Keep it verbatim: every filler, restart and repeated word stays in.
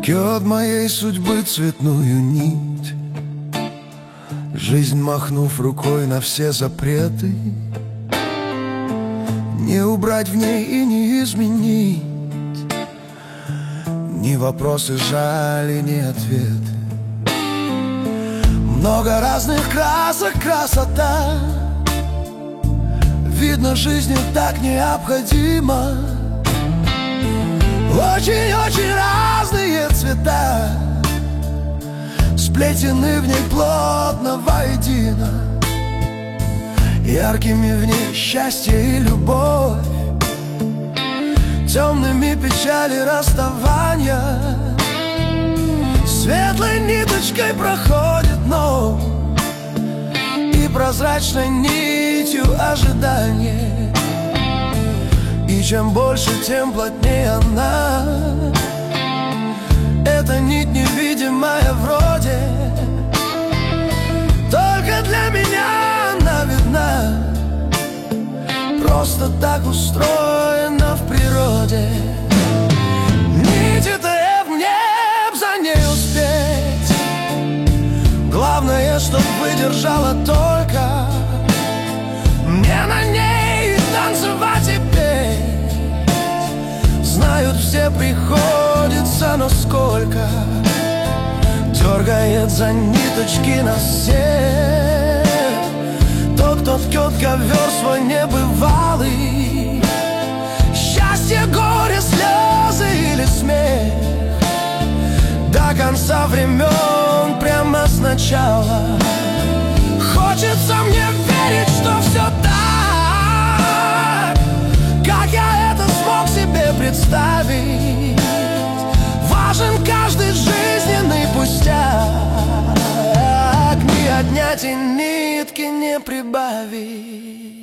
Ткет моей судьбы цветную нить, жизнь махнув рукой на все запреты, не убрать в ней и не изменить ни вопросы жали, ни ответы. Много разных красок, красота. Видно, жизнь так необходима. Очень-очень разные цвета сплетены в ней плотно воедино. Яркими в ней счастье и любовь, темными печали расставания. Светлой ниточкой проходит ночь и прозрачной нитью ожидание. И чем больше, тем плотнее она. Эта нить невидимая вроде, только для меня она видна. Просто так устроена в природе. Нить-то мне б за ней успеть. Главное, чтоб выдержала только. Мне на ней танцевать и петь. Знают все, приходится, но сколько дергает за ниточки нас всех тот, кто ткет ковер свой небывалый. Счастье, горе, слезы или смех, до конца времен, прямо сначала. Хочется мне верить, что все так, как я это смог себе представить. Важен каждый жизненный пустяк, ни отнять и нитки не прибавить.